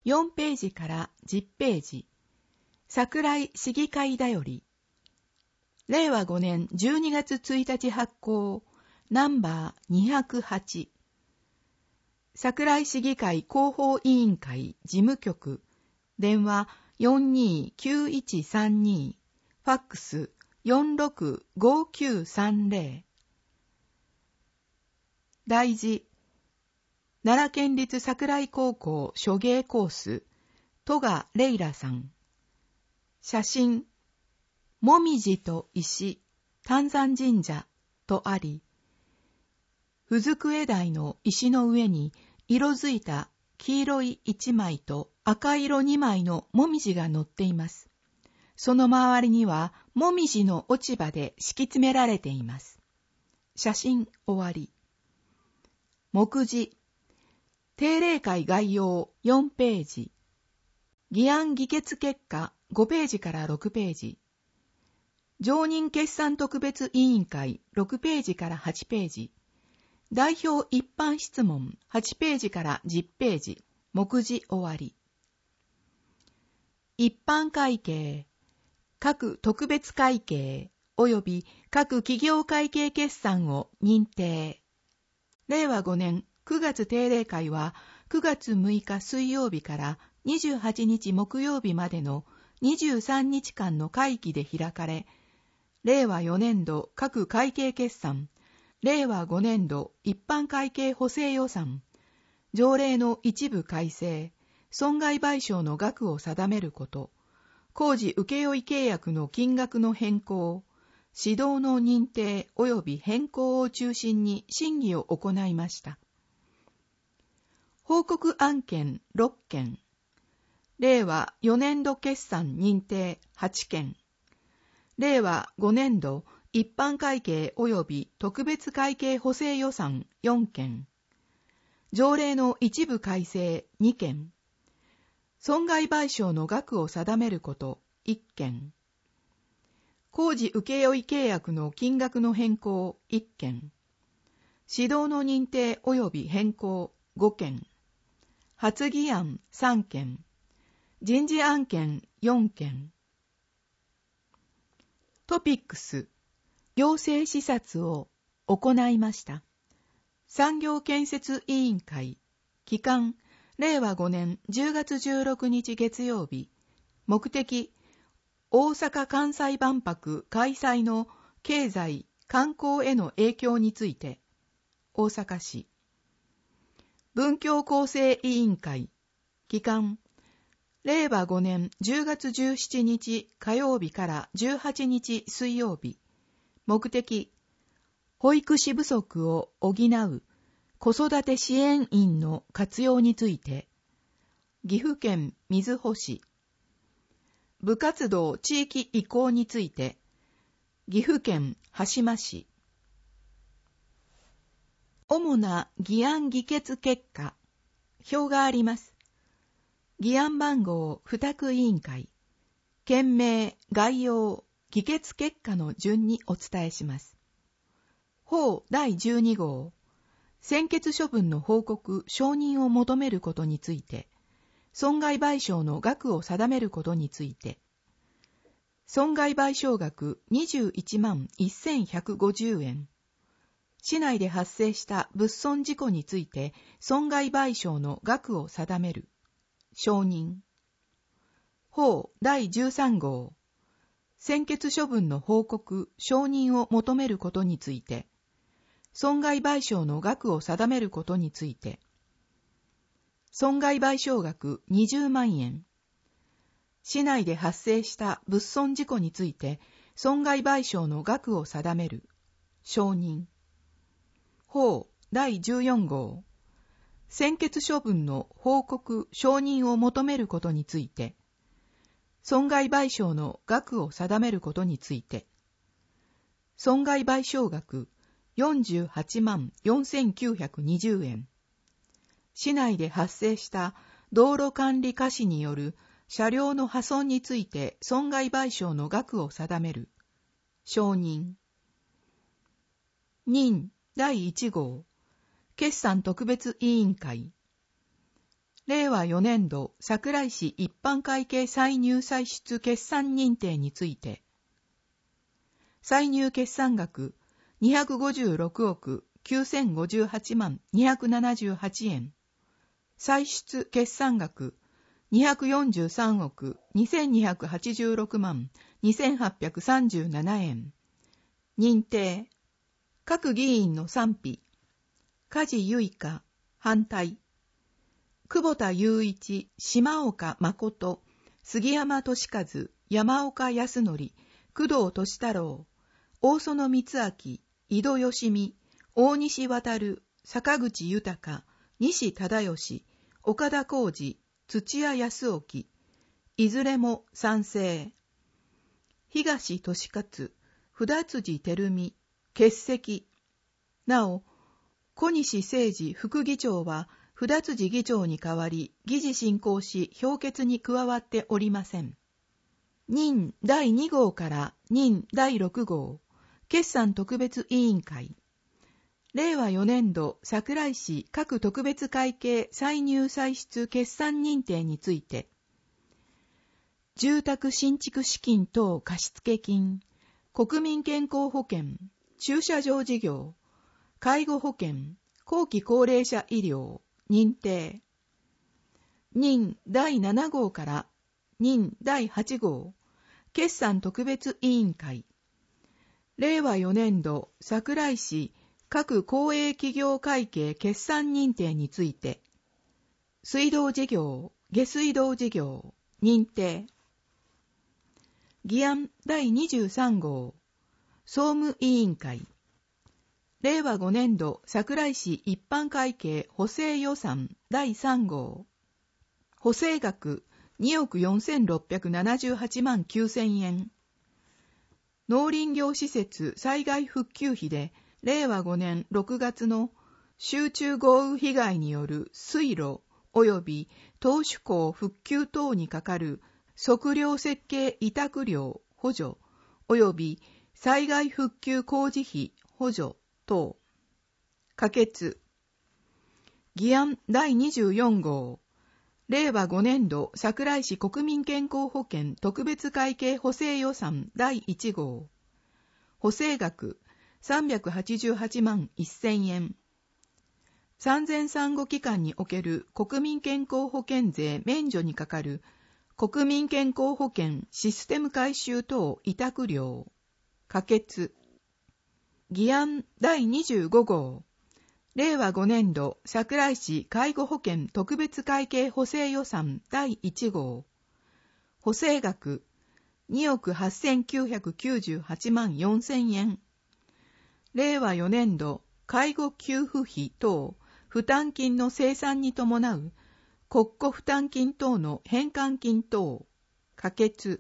4ページから10ページ、桜井市議会だより、令和5年12月1日発行、ナンバー208、桜井市議会広報委員会事務局、電話429132、ファックス465930。題字、奈良県立桜井高校書芸コース、戸賀レイラさん。写真、もみじと石、丹山神社とあり、ふずくえ台の石の上に色づいた黄色い1枚と赤色2枚のもみじが乗っています。その周りにはもみじの落ち葉で敷き詰められています。写真終わり。目次、定例会概要4ページ。議案議決結果5ページから6ページ。常任決算特別委員会6ページから8ページ。代表一般質問8ページから10ページ。目次終わり。一般会計、各特別会計及び各企業会計決算を認定。令和5年9月定例会は9月6日水曜日から28日木曜日までの23日間の会期で開かれ、令和4年度各会計決算、令和5年度一般会計補正予算、条例の一部改正、損害賠償の額を定めること、工事請負契約の金額の変更、指導の認定及び変更を中心に審議を行いました。報告案件6件、令和4年度決算認定8件、令和5年度一般会計及び特別会計補正予算4件、条例の一部改正2件、損害賠償の額を定めること1件、工事請負契約の金額の変更1件、指導の認定及び変更5件、発議案3件、人事案件4件。トピックス、行政視察を行いました。産業建設委員会、期間、令和5年10月16日月曜日、目的、大阪・関西万博開催の経済・観光への影響について、大阪市。文教構成委員会、期間、令和5年10月17日火曜日から18日水曜日、目的、保育士不足を補う子育て支援員の活用について、岐阜県瑞穂市。部活動地域移行について、岐阜県羽島市。主な議案議決結果、表があります。議案番号付託委員会、件名、概要、議決結果の順にお伝えします。法第12号、専決処分の報告・承認を求めることについて、損害賠償の額を定めることについて、損害賠償額21万1150円、市内で発生した物損事故について損害賠償の額を定める、承認。法第13号、専決処分の報告・承認を求めることについて、損害賠償の額を定めることについて、損害賠償額20万円、市内で発生した物損事故について損害賠償の額を定める、承認。法第14号、専決処分の報告・承認を求めることについて、損害賠償の額を定めることについて、損害賠償額48万4920円、市内で発生した道路管理過失による車両の破損について損害賠償の額を定める、承認。任第1号、決算特別委員会。 令和4年度桜井市一般会計歳入歳出決算認定について、歳入決算額256億9058万278円、歳出決算額243億2286万2837円、認定、各議員の賛否、梶結花、反対、久保田雄一、島岡誠、杉山俊和、山岡康則、工藤俊太郎、大園光明、井戸義美、大西航、坂口豊、西忠義、岡田浩二、土屋康興、いずれも賛成。東俊勝、札辻照美、欠席。なお、小西誠二副議長は、札辻議長に代わり、議事進行し、評決に加わっておりません。任第2号から任第6号、決算特別委員会。令和4年度桜井市各特別会計歳入歳出決算認定について、住宅新築資金等貸付金、国民健康保険、駐車場事業、介護保険、後期高齢者医療、認定。任第7号から任第8号、決算特別委員会。令和4年度桜井市各公営企業会計決算認定について、水道事業、下水道事業、認定。議案第23号、総務委員会。令和5年度桜井市一般会計補正予算第3号。補正額2億4678万9000円。農林業施設災害復旧費で令和5年6月の集中豪雨被害による水路及び投手溝復旧等にかかる測量設計委託料補助及び災害復旧工事費補助等。可決。議案第24号。令和5年度桜井市国民健康保険特別会計補正予算第1号。補正額388万1000円。産前産後期間における国民健康保険税免除にかかる国民健康保険システム改修等委託料。可決。議案第25号。令和5年度桜井市介護保険特別会計補正予算第1号。補正額2億8998万4000円。令和4年度介護給付費等負担金の精算に伴う国庫負担金等の返還金等。可決。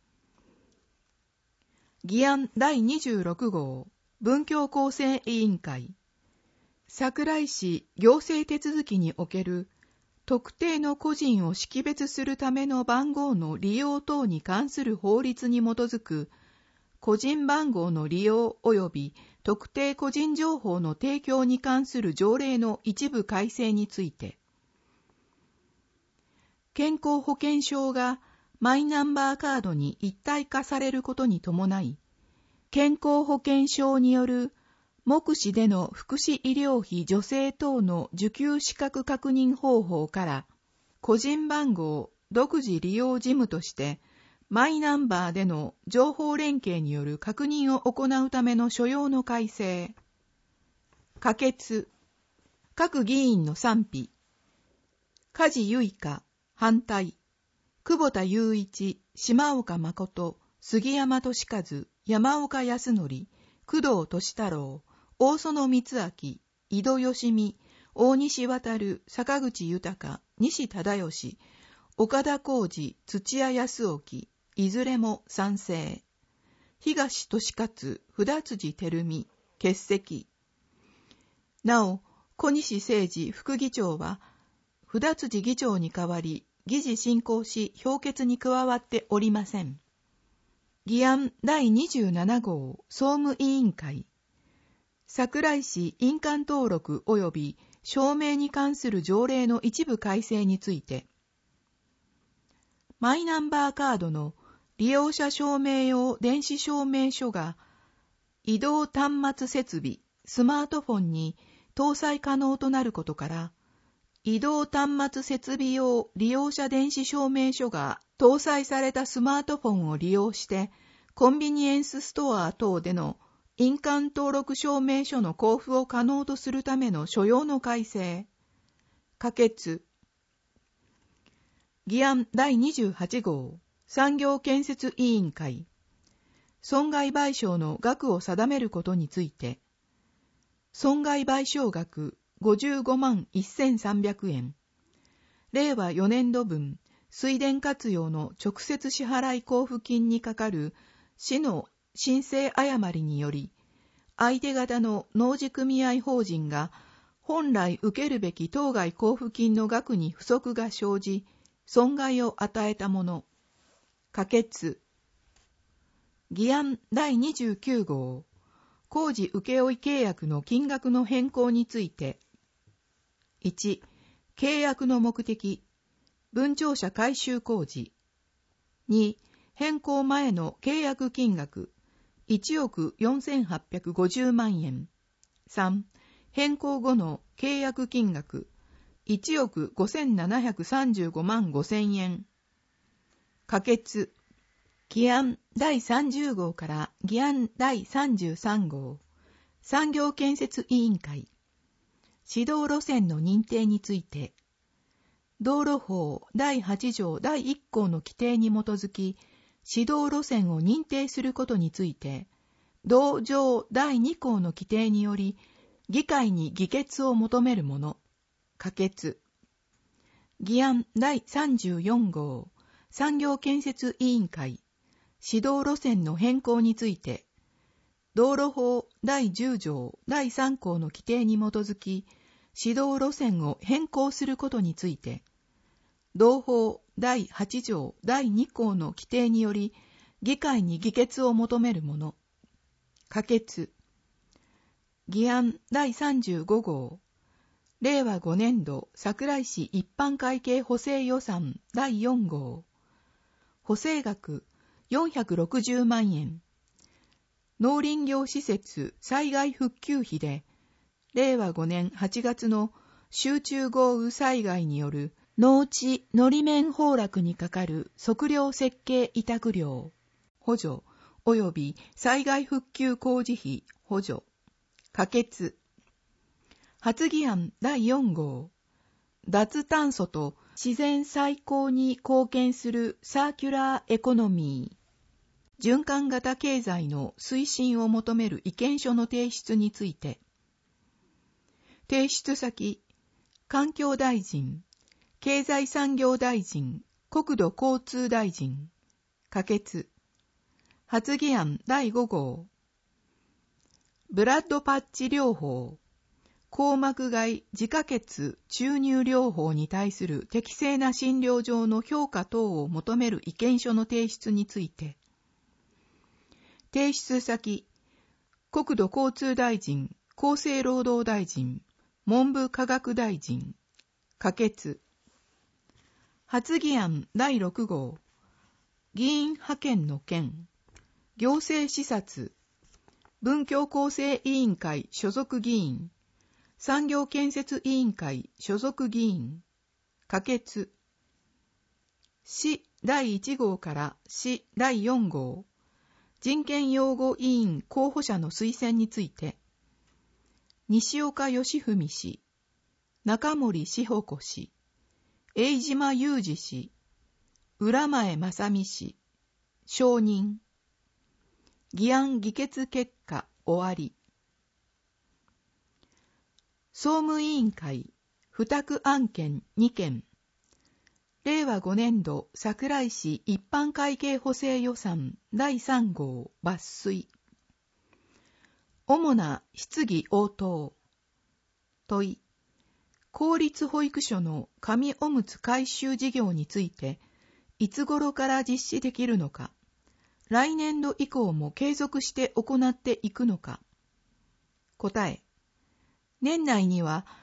議案第26号。文教構成委員会。桜井市行政手続きにおける特定の個人を識別するための番号の利用等に関する法律に基づく個人番号の利用及び特定個人情報の提供に関する条例の一部改正について、健康保険証がマイナンバーカードに一体化されることに伴い、健康保険証による目視での福祉医療費助成等の受給資格確認方法から個人番号独自利用事務としてマイナンバーでの情報連携による確認を行うための所要の改正。可決。各議員の賛否。梶結花、反対。久保田雄一、島岡誠、杉山俊和、山岡康則、工藤俊太郎、大園光明、井戸義美、大西航、坂口豊、西忠義、岡田浩二、土屋康興、いずれも賛成。東俊勝、札辻照美、欠席。なお、小西誠二副議長は、札辻議長に代わり、議事進行し評決に加わっておりません。議案第27号総務委員会。桜井市印鑑登録及び証明に関する条例の一部改正について、マイナンバーカードの利用者証明用電子証明書が移動端末設備、スマートフォンに搭載可能となることから、移動端末設備用利用者電子証明書が搭載されたスマートフォンを利用して、コンビニエンスストア等での印鑑登録証明書の交付を可能とするための所要の改正。可決。議案第28号産業建設委員会。損害賠償の額を定めることについて、損害賠償額55万1300円。令和4年度分、水田活用の直接支払い交付金にかかる市の申請誤りにより、相手方の農事組合法人が本来受けるべき当該交付金の額に不足が生じ、損害を与えたもの。可決。議案第29号工事請負契約の金額の変更について、1、契約の目的、分庁舎改修工事。2、変更前の契約金額、1億4850万円。3、変更後の契約金額、1億5735万5000円。可決。議案第30号から議案第33号、産業建設委員会。指導路線の認定について、道路法第8条第1項の規定に基づき、指導路線を認定することについて、同条第2項の規定により、議会に議決を求めるもの。可決。議案第34号、産業建設委員会。指導路線の変更について、道路法第10条第3項の規定に基づき、指導路線を変更することについて、同法第8条第2項の規定により、議会に議決を求めるもの。可決。議案第35号、令和5年度桜井市一般会計補正予算第4号、補正額460万円。農林業施設災害復旧費で、令和5年8月の集中豪雨災害による農地のり面崩落にかかる測量設計委託料、補助及び災害復旧工事費補助。可決。発議案第4号、脱炭素と自然再興に貢献するサーキュラーエコノミー、循環型経済の推進を求める意見書の提出について、提出先、環境大臣、経済産業大臣、国土交通大臣。可決。発議案第5号、ブラッドパッチ療法、硬膜外自家血注入療法に対する適正な診療上の評価等を求める意見書の提出について、提出先、国土交通大臣、厚生労働大臣、文部科学大臣。可決。発議案第6号、議員派遣の件、行政視察、文教構成委員会所属議員、産業建設委員会所属議員。可決。市第1号から市第4号、人権擁護委員候補者の推薦について、西岡義文氏、中森志保子氏、永島裕二氏、浦前正美氏、承認。議案議決結果終わり。総務委員会付託案件2件。令和5年度桜井市一般会計補正予算第3号抜粋。主な質疑応答。問い。公立保育所の紙おむつ回収事業について、いつ頃から実施できるのか、来年度以降も継続して行っていくのか。答え。年内には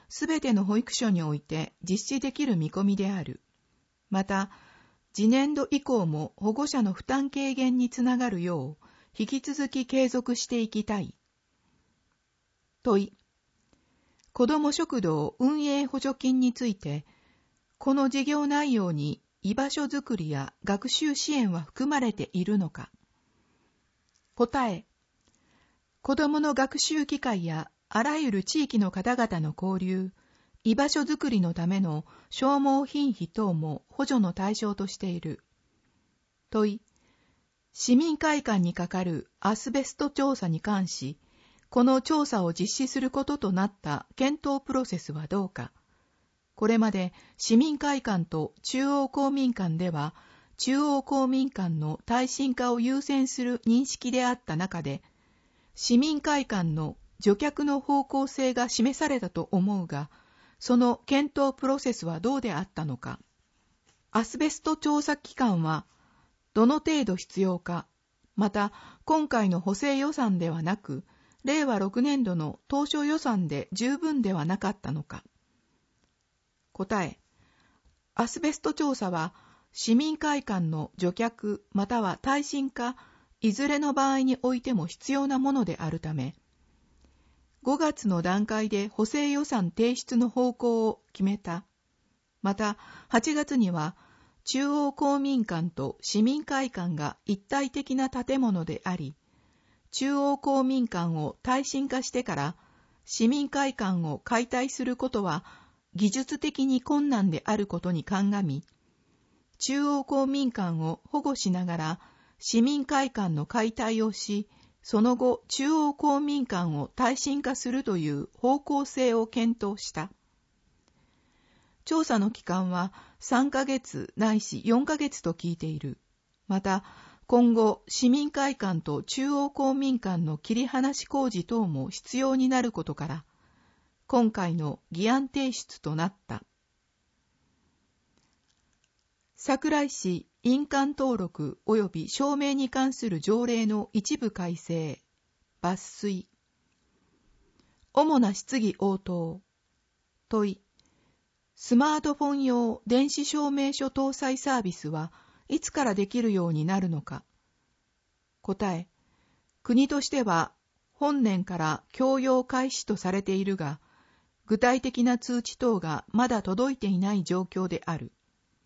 すべての保育所において実施できる見込みである。また、次年度以降も保護者の負担軽減につながるよう、引き続き継続していきたい。問い。子ども食堂運営補助金について、この事業内容に居場所づくりや学習支援は含まれているのか。答え。子どもの学習機会やあらゆる地域の方々の交流、居場所づくりのための消耗品費等も補助の対象としている。問い。市民会館にかかるアスベスト調査に関し、この調査を実施することとなった検討プロセスはどうか。これまで市民会館と中央公民館では、中央公民館の耐震化を優先する認識であった中で、市民会館の除却の方向性が示されたと思うが、その検討プロセスはどうであったのか。アスベスト調査期間はどの程度必要か、また今回の補正予算ではなく、令和6年度の当初予算で十分ではなかったのか。答え。アスベスト調査は市民会館の除却または耐震化、いずれの場合においても必要なものであるため、5月の段階で補正予算提出の方向を決めた。また、8月には、中央公民館と市民会館が一体的な建物であり、中央公民館を耐震化してから市民会館を解体することは技術的に困難であることに鑑み、中央公民館を保護しながら市民会館の解体をし、その後中央公民館を耐震化するという方向性を検討した。調査の期間は3ヶ月ないし4ヶ月と聞いている。また、今後、市民会館と中央公民館の切り離し工事等も必要になることから、今回の議案提出となった。桜井市印鑑登録及び証明に関する条例の一部改正、抜粋。主な質疑応答。問い。スマートフォン用電子証明書搭載サービスはいつからできるようになるのか。答え。国としては本年から供用開始とされているが、具体的な通知等がまだ届いていない状況である。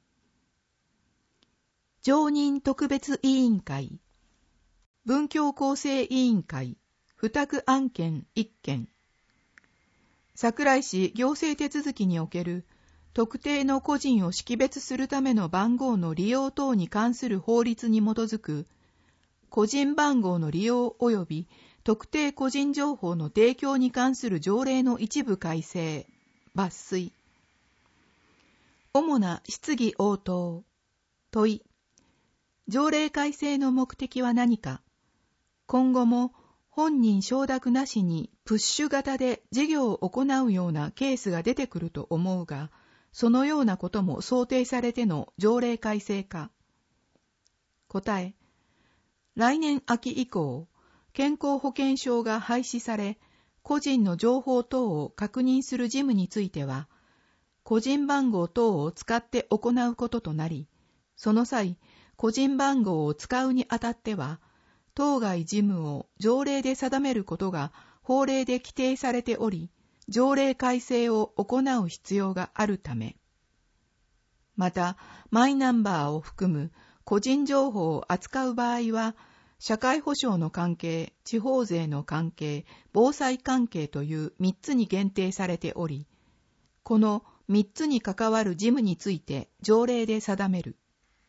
常任特別委員会、文教構成委員会、付託案件1件。桜井市行政手続きにおける特定の個人を識別するための番号の利用等に関する法律に基づく個人番号の利用及び特定個人情報の提供に関する条例の一部改正、抜粋。主な質疑応答。問い。条例改正の目的は何か。今後も本人承諾なしにプッシュ型で事業を行うようなケースが出てくると思うが、そのようなことも想定されての条例改正か。答え。来年秋以降、健康保険証が廃止され、個人の情報等を確認する事務については、個人番号等を使って行うこととなり、その際、個人番号を使うにあたっては、当該事務を条例で定めることが法令で規定されており、条例改正を行う必要があるため。また、マイナンバーを含む個人情報を扱う場合は、社会保障の関係、地方税の関係、防災関係という3つに限定されており、この3つに関わる事務について条例で定める。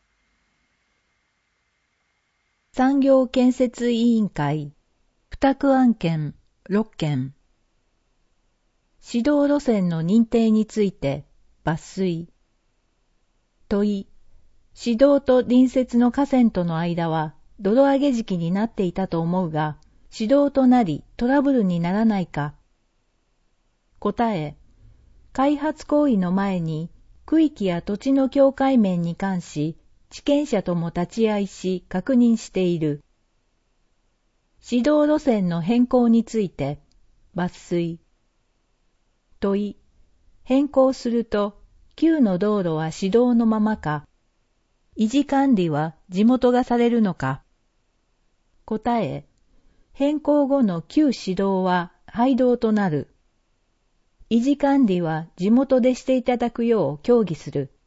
産業建設委員会、付託案件6件。指導路線の認定について抜粋。問い。指導と隣接の河川との間は泥上げ時期になっていたと思うが、指導となりトラブルにならないか。答え。開発行為の前に区域や土地の境界面に関し、地権者とも立ち会いし確認している。指導路線の変更について抜粋。問い。 変更すると、旧の道路は市道のままか、維持管理は地元がされるのか。答え、変更後の旧市道は廃道となる。維持管理は地元でしていただくよう協議する。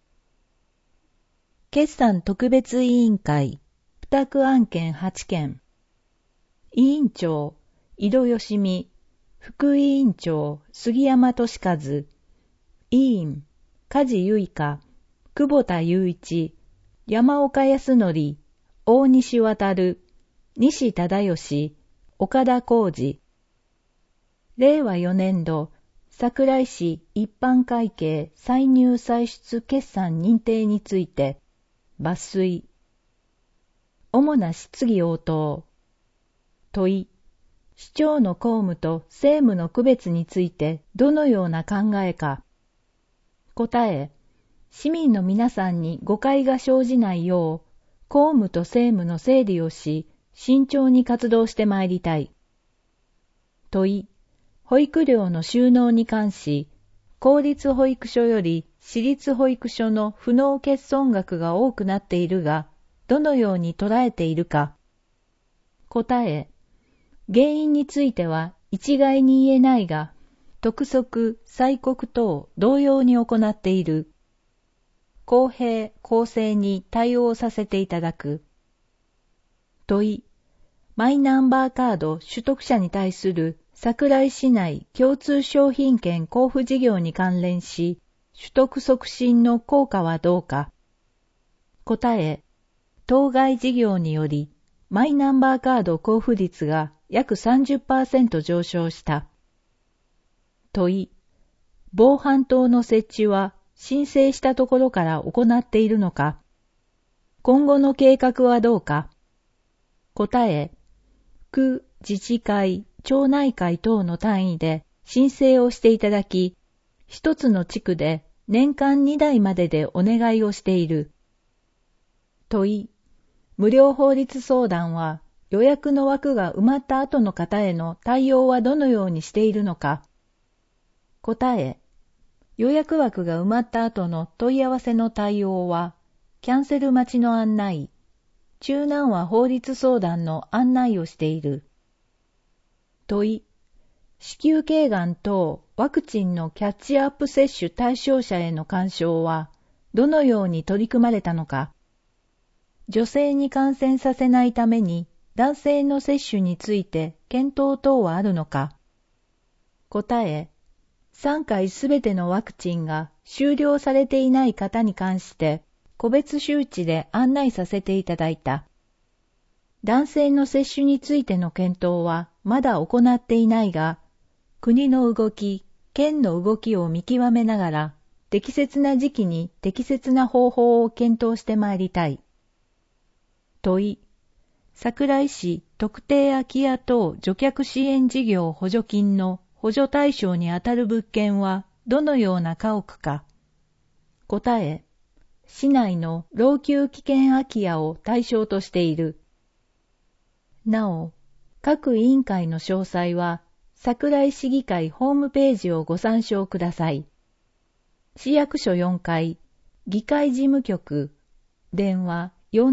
決算特別委員会、付託案件8件。委員長、井戸義美、副委員長、杉山俊和、委員、梶結香、久保田雄一、山岡康則、大西航、西忠義、岡田浩二。令和4年度、桜井市一般会計歳入歳出決算認定について、抜粋。主な質疑応答。問い。市長の公務と政務の区別についてどのような考えか。答え。市民の皆さんに誤解が生じないよう、公務と政務の整理をし、慎重に活動してまいりたい。問い。保育料の収納に関し、公立保育所より私立保育所の不納欠損額が多くなっているが、どのように捉えているか。答え。原因については一概に言えないが、督促、催告等同様に行っている。公平、公正に対応させていただく。問い。マイナンバーカード取得者に対する桜井市内共通商品券交付事業に関連し、取得促進の効果はどうか。答え。当該事業により、マイナンバーカード交付率が約 30% 上昇した。問い。防犯灯の設置は申請したところから行っているのか。今後の計画はどうか。答え。区、自治会、町内会等の単位で申請をしていただき、一つの地区で年間2台まででお願いをしている。問い。無料法律相談は予約の枠が埋まった後の方への対応はどのようにしているのか。答え。予約枠が埋まった後の問い合わせの対応は、キャンセル待ちの案内、中南和法律相談の案内をしている。問い。子宮頸がん等ワクチンのキャッチアップ接種対象者への勧奨は、どのように取り組まれたのか。女性に感染させないために、男性の接種について検討等はあるのか。答え。3回すべてのワクチンが終了されていない方に関して、個別周知で案内させていただいた。男性の接種についての検討はまだ行っていないが、国の動き、県の動きを見極めながら、適切な時期に適切な方法を検討してまいりたい。問い。桜井市特定空き家等除却支援事業補助金の補助対象にあたる物件はどのような家屋か。答え。市内の老朽危険空き家を対象としている。なお、各委員会の詳細は、桜井市議会ホームページをご参照ください。市役所4階、議会事務局、電話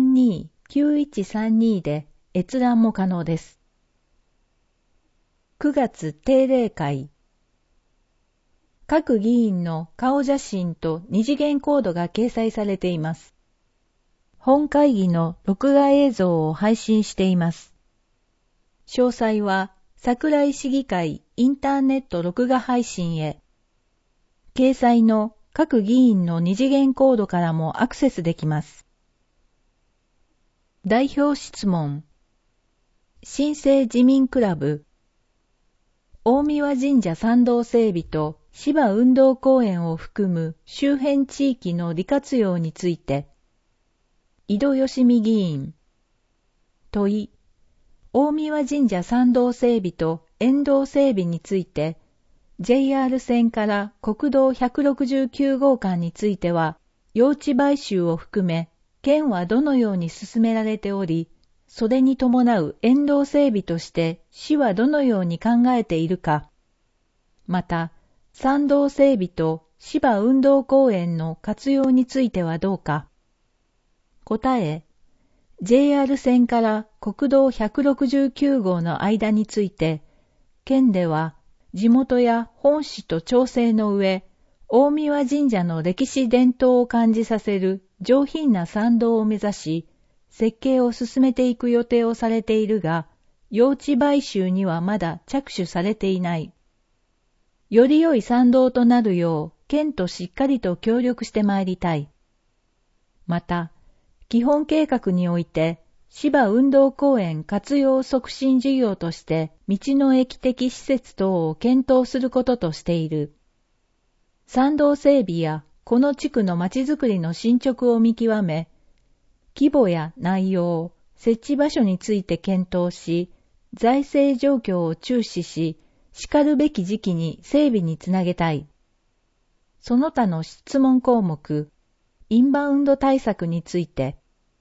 42-9132 で閲覧も可能です。9月定例会。各議員の顔写真と二次元コードが掲載されています。本会議の録画映像を配信しています。詳細は桜井市議会インターネット録画配信へ。掲載の各議員の二次元コードからもアクセスできます。代表質問。新生自民クラブ。大神神社参道整備と芝運動公園を含む周辺地域の利活用について。井戸義美議員。問い。大神神社参道整備と沿道整備について、JR 線から国道169号間については、用地買収を含め、県はどのように進められており、それに伴う沿道整備として市はどのように考えているか。また、 参道整備と芝運動公園の活用についてはどうか。答え、JR 線から国道169号の間について、県では地元や本市と調整の上、大神神社の歴史伝統を感じさせる上品な参道を目指し、設計を進めていく予定をされているが、用地買収にはまだ着手されていない。より良い参道となるよう、県としっかりと協力してまいりたい。また、基本計画において、芝運動公園活用促進事業として、道の駅的施設等を検討することとしている。参道整備や、この地区のまちづくりの進捗を見極め、規模や内容、設置場所について検討し、財政状況を注視し、しるべき時期に整備につなげたい。その他の質問項目、インバウンド対策について。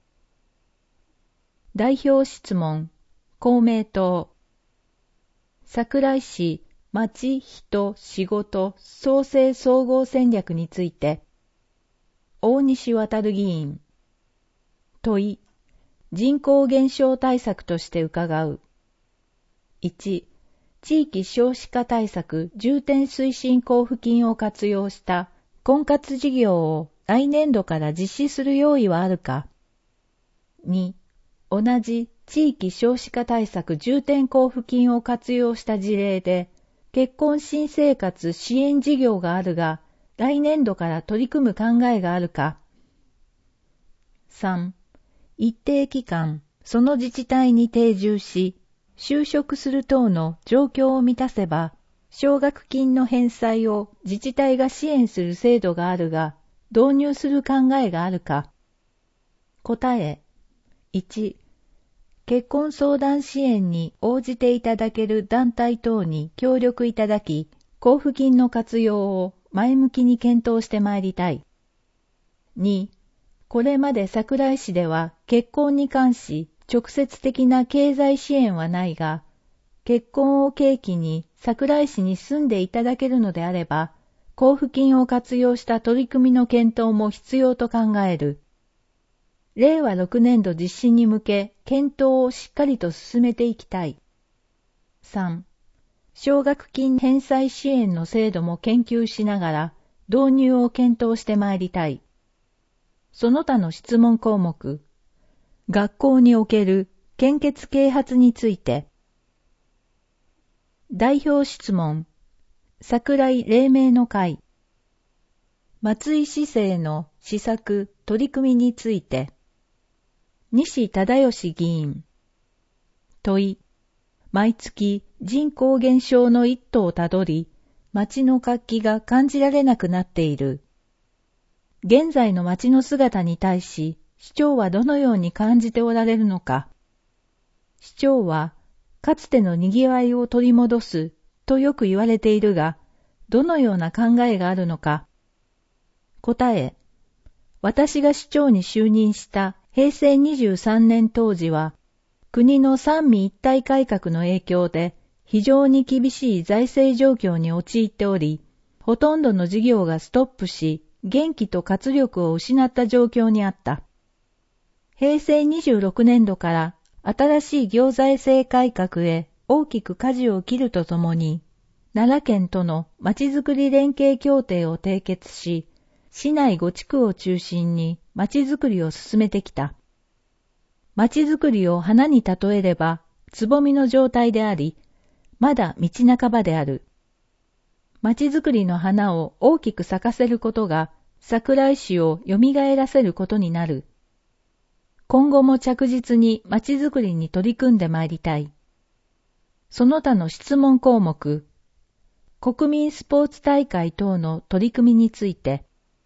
代表質問、公明党。桜井市町人仕事創生総合戦略について。大西航議員。問い、人口減少対策として伺う。1、地域少子化対策重点推進交付金を活用した婚活事業を来年度から実施する用意はあるか。2、同じ地域少子化対策重点交付金を活用した事例で、結婚新生活支援事業があるが、来年度から取り組む考えがあるか。3、一定期間、その自治体に定住し、就職する等の状況を満たせば、奨学金の返済を自治体が支援する制度があるが、導入する考えがあるか。答え。1、結婚相談支援に応じていただける団体等に協力いただき、交付金の活用を前向きに検討してまいりたい。2、これまで桜井市では結婚に関し直接的な経済支援はないが、結婚を契機に桜井市に住んでいただけるのであれば、交付金を活用した取り組みの検討も必要と考える。令和6年度実施に向け、検討をしっかりと進めていきたい。3、奨学金返済支援の制度も研究しながら、導入を検討してまいりたい。その他の質問項目、学校における献血啓発について。代表質問、桜井黎明の会。松井市政の施策、取り組みについて。西忠義議員。問い、毎月人口減少の一途をたどり、町の活気が感じられなくなっている。現在の町の姿に対し、市長はどのように感じておられるのか。市長は、かつての賑わいを取り戻すとよく言われているが、どのような考えがあるのか。答え、私が市長に就任した平成23年当時は、国の三位一体改革の影響で非常に厳しい財政状況に陥っており、ほとんどの事業がストップし、元気と活力を失った状況にあった。平成26年度から新しい行財政改革へ大きく舵を切るとともに、奈良県とのまちづくり連携協定を締結し、市内5地区を中心にまちづくりを進めてきた。まちづくりを花に例えれば、つぼみの状態であり、まだ道半ばである。まちづくりの花を大きく咲かせることが、桜井市を蘇らせることになる。今後も着実にまちづくりに取り組んでまいりたい。その他の質問項目、国民スポーツ大会等の取り組みについて。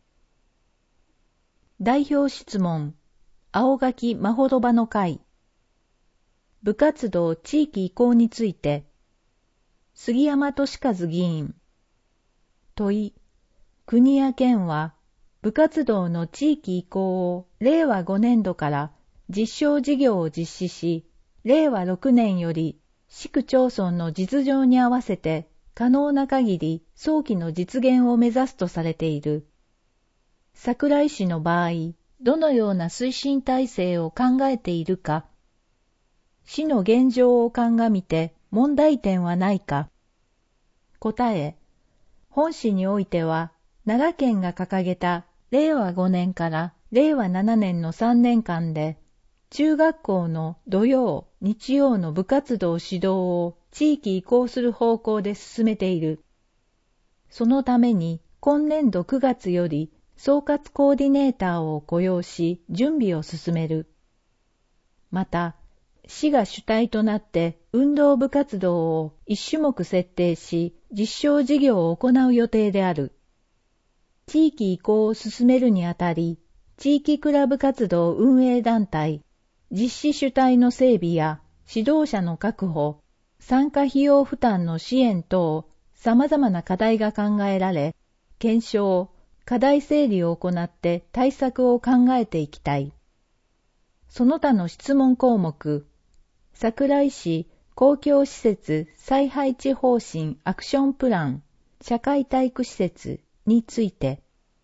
代表質問、青垣まほどばの会。部活動地域移行について。杉山俊和議員。問い、国や県は部活動の地域移行を令和5年度から実証事業を実施し、令和6年より市区町村の実情に合わせて可能な限り早期の実現を目指すとされている。桜井市の場合、どのような推進体制を考えているか、市の現状を鑑みて問題点はないか。答え、本市においては、奈良県が掲げた令和5年から令和7年の3年間で、中学校の土曜、日曜の部活動指導を地域移行する方向で進めている。そのために今年度9月より総括コーディネーターを雇用し準備を進める。また、市が主体となって運動部活動を1種目設定し実証事業を行う予定である。地域移行を進めるにあたり、地域クラブ活動運営団体、実施主体の整備や指導者の確保、参加費用負担の支援等、様々な課題が考えられ、検証、課題整理を行って対策を考えていきたい。その他の質問項目、桜井市公共施設再配置方針アクションプラン社会体育施設について。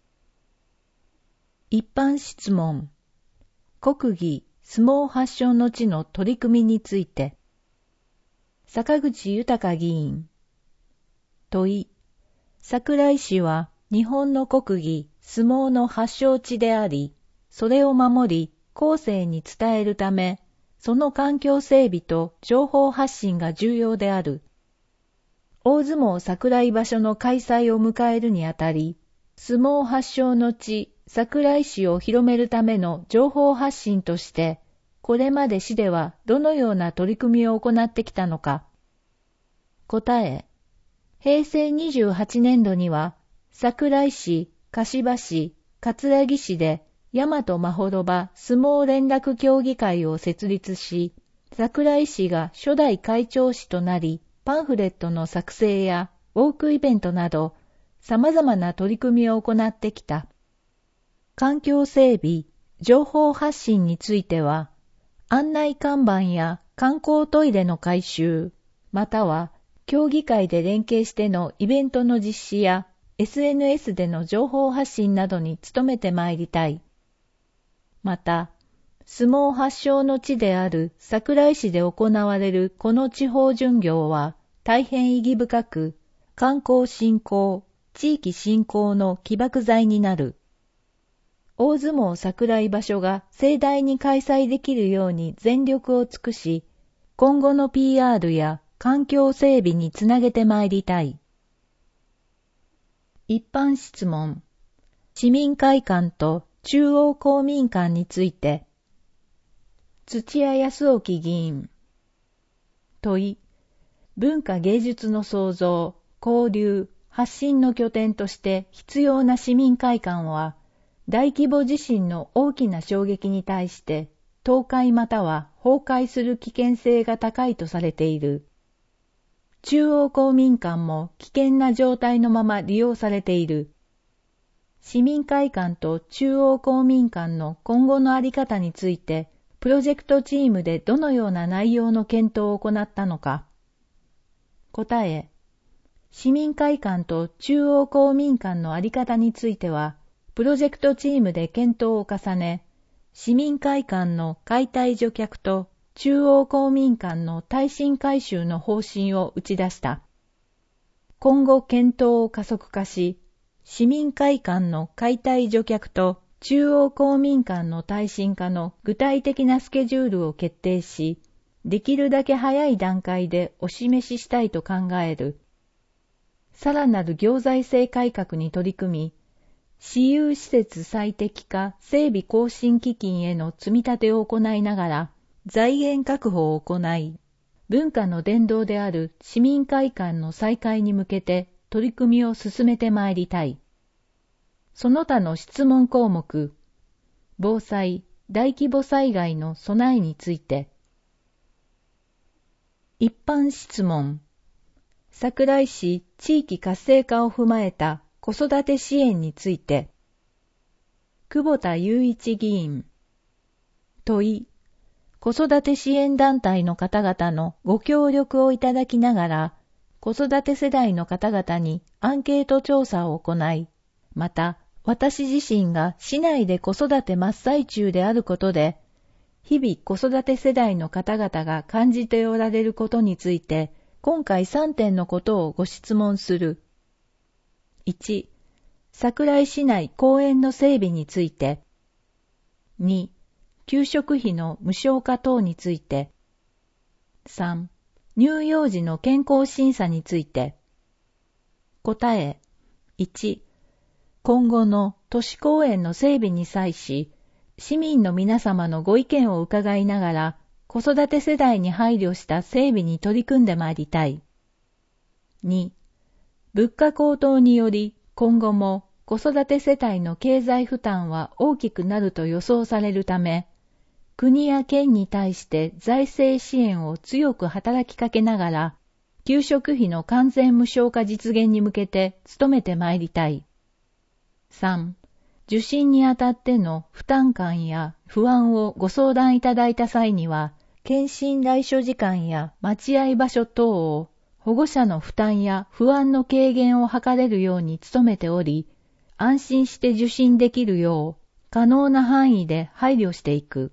一般質問、国技相撲発祥の地の取り組みについて。坂口豊議員。問い、桜井市は日本の国技相撲の発祥地であり、それを守り後世に伝えるため、その環境整備と情報発信が重要である。大相撲桜井場所の開催を迎えるにあたり、相撲発祥の地桜井市を広めるための情報発信として、これまで市ではどのような取り組みを行ってきたのか。答え、平成28年度には、桜井市、柏市、葛城市で、大和まほろば相撲連絡協議会を設立し、桜井市が初代会長市となり、パンフレットの作成やウォークイベントなど、様々な取り組みを行ってきた。環境整備、情報発信については、案内看板や観光トイレの改修、または協議会で連携してのイベントの実施や SNS での情報発信などに努めてまいりたい。また、相撲発祥の地である桜井市で行われるこの地方巡業は大変意義深く、観光振興、地域振興の起爆剤になる。大相撲桜井場所が盛大に開催できるように全力を尽くし、今後の PR や環境整備につなげてまいりたい。一般質問、市民会館と中央公民館について。土屋康興議員。問い、文化芸術の創造、交流、発信の拠点として必要な市民会館は、大規模地震の大きな衝撃に対して倒壊または崩壊する危険性が高いとされている。中央公民館も危険な状態のまま利用されている。市民会館と中央公民館の今後の在り方について、プロジェクトチームでどのような内容の検討を行ったのか。答え、市民会館と中央公民館の在り方については、プロジェクトチームで検討を重ね、市民会館の解体除却と中央公民館の耐震改修の方針を打ち出した。今後検討を加速化し、市民会館の解体除却と中央公民館の耐震化の具体的なスケジュールを決定し、できるだけ早い段階でお示ししたいと考える。さらなる行財政改革に取り組み、私有施設最適化整備更新基金への積み立てを行いながら、財源確保を行い、文化の殿堂である市民会館の再開に向けて取り組みを進めてまいりたい。その他の質問項目、防災、大規模災害の備えについて。一般質問、桜井市地域活性化を踏まえた子育て支援について。久保田雄一議員。問い、子育て支援団体の方々のご協力をいただきながら、 子育て世代の方々にアンケート調査を行い、また私自身が市内で子育て真っ最中であることで、日々子育て世代の方々が感じておられることについて、今回3点のことをご質問する。1、桜井市内公園の整備について。2、給食費の無償化等について。3、乳幼児の健康審査について。答え。1、今後の都市公園の整備に際し、市民の皆様のご意見を伺いながら、子育て世代に配慮した整備に取り組んでまいりたい。2、物価高騰により今後も子育て世帯の経済負担は大きくなると予想されるため、国や県に対して財政支援を強く働きかけながら、給食費の完全無償化実現に向けて努めてまいりたい。3、受診にあたっての負担感や不安をご相談いただいた際には、検診来所時間や待合場所等を保護者の負担や不安の軽減を図れるように努めており、安心して受診できるよう可能な範囲で配慮していく。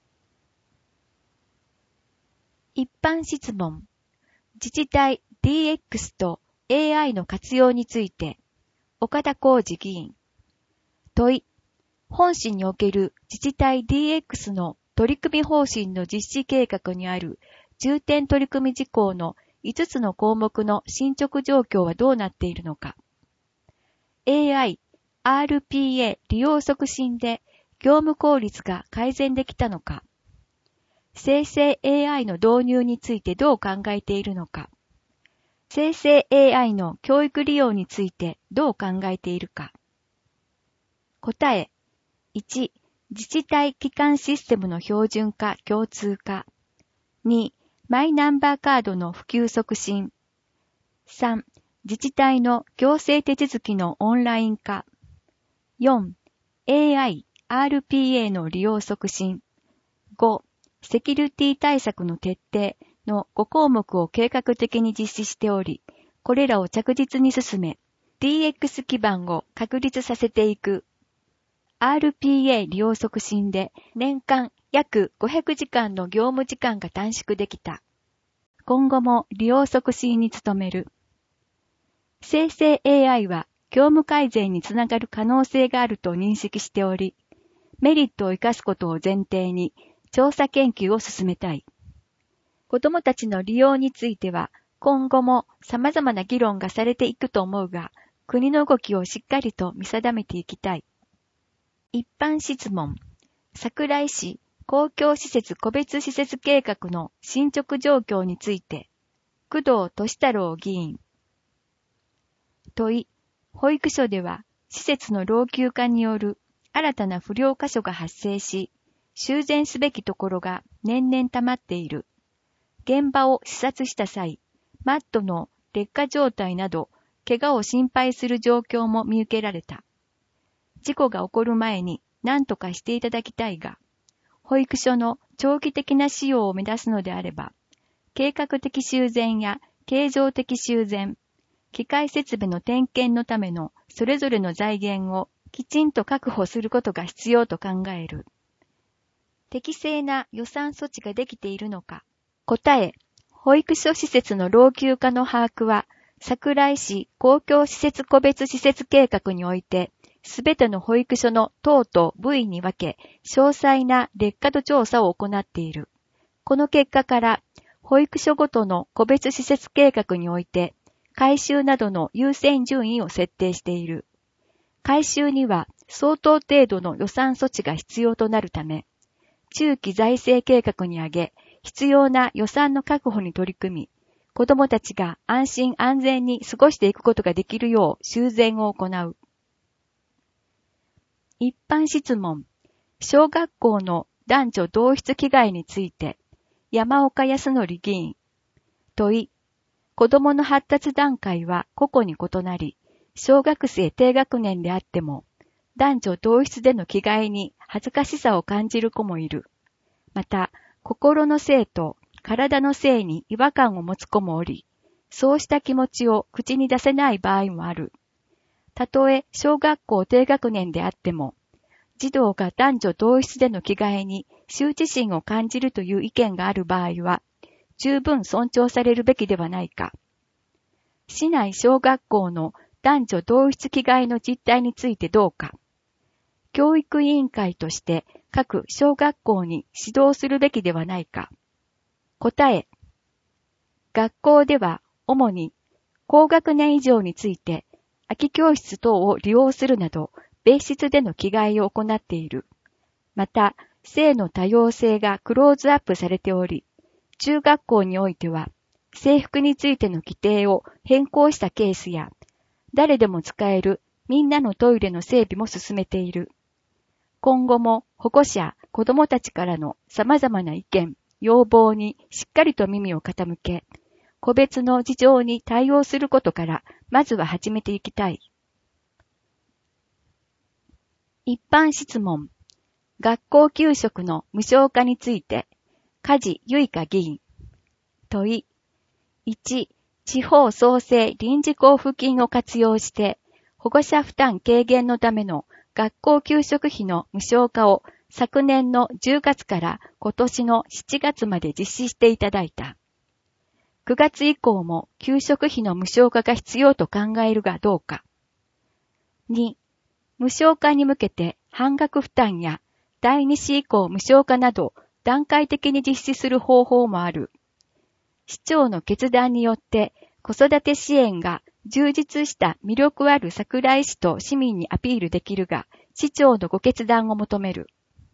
一般質問。自治体 DX と AI の活用について、岡田浩二議員。問い。本市における自治体 DX の取り組み方針の実施計画にある重点取り組み事項の5つの項目の進捗状況はどうなっているのか。AI、RPA 利用促進で業務効率が改善できたのか。生成 AI の導入についてどう考えているのか。生成 AI の教育利用についてどう考えているか。答え。1、自治体基幹システムの標準化・共通化。2、マイナンバーカードの普及促進。3、自治体の行政手続きのオンライン化。4、AI、RPA の利用促進。5、セキュリティ対策の徹底の5項目を計画的に実施しており、これらを着実に進め、DX 基盤を確立させていく。RPA 利用促進で年間約500時間の業務時間が短縮できた。今後も利用促進に努める。生成 AI は業務改善につながる可能性があると認識しており、メリットを生かすことを前提に調査研究を進めたい。子どもたちの利用については今後も様々な議論がされていくと思うが、国の動きをしっかりと見定めていきたい。一般質問。桜井市公共施設個別施設計画の進捗状況について、工藤俊太郎議員。問い。保育所では施設の老朽化による新たな不良箇所が発生し、修繕すべきところが年々溜まっている。現場を視察した際、マットの劣化状態など、怪我を心配する状況も見受けられた。事故が起こる前に何とかしていただきたいが、保育所の長期的な使用を目指すのであれば、計画的修繕や形状的修繕、機械設備の点検のためのそれぞれの財源をきちんと確保することが必要と考える。適正な予算措置ができているのか。答え、保育所施設の老朽化の把握は、桜井市公共施設個別施設計画において、すべての保育所の棟と部位に分け、詳細な劣化度調査を行っている。この結果から、保育所ごとの個別施設計画において、改修などの優先順位を設定している。改修には相当程度の予算措置が必要となるため、中期財政計画に挙げ、必要な予算の確保に取り組み、子どもたちが安心安全に過ごしていくことができるよう修繕を行う。一般質問。小学校の男女同室危害について、山岡康則議員。問い。子どもの発達段階は個々に異なり、小学生低学年であっても、男女同室での危害に恥ずかしさを感じる子もいる。また、心の性と体の性に違和感を持つ子もおり、 そうした気持ちを口に出せない場合もある。たとえ小学校低学年であっても、児童が男女同一での着替えに羞恥心を感じるという意見がある場合は、十分尊重されるべきではないか。市内小学校の男女同一着替えの実態についてどうか。教育委員会として各小学校に指導するべきではないか。答え。学校では主に高学年以上について空き教室等を利用するなど別室での着替えを行っている。また、性の多様性がクローズアップされており、中学校においては制服についての規定を変更したケースや、誰でも使えるみんなのトイレの整備も進めている。今後も保護者、子どもたちからの様々な意見、要望にしっかりと耳を傾け、個別の事情に対応することからまずは始めていきたい。一般質問。学校給食の無償化について、梶結花議員。問い。1、地方創生臨時交付金を活用して、保護者負担軽減のための学校給食費の無償化を昨年の10月から今年の7月まで実施していただいた。9月以降も給食費の無償化が必要と考えるがどうか。2、無償化に向けて半額負担や第2子以降無償化など段階的に実施する方法もある。市長の決断によって子育て支援が充実した魅力ある桜井市と市民にアピールできるが、市長のご決断を求める。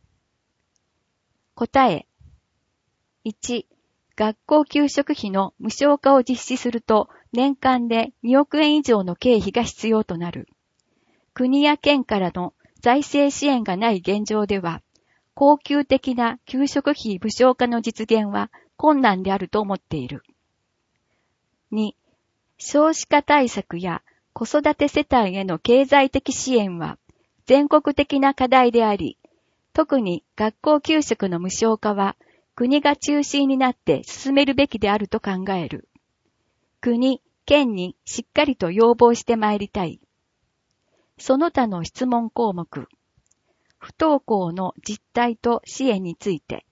答え。1、学校給食費の無償化を実施すると年間で2億円以上の経費が必要となる。国や県からの財政支援がない現状では、恒久的な給食費無償化の実現は困難であると思っている。2、少子化対策や子育て世帯への経済的支援は全国的な課題であり、特に学校給食の無償化は国が中心になって進めるべきであると考える。国、県にしっかりと要望してまいりたい。その他の質問項目。不登校の実態と支援について。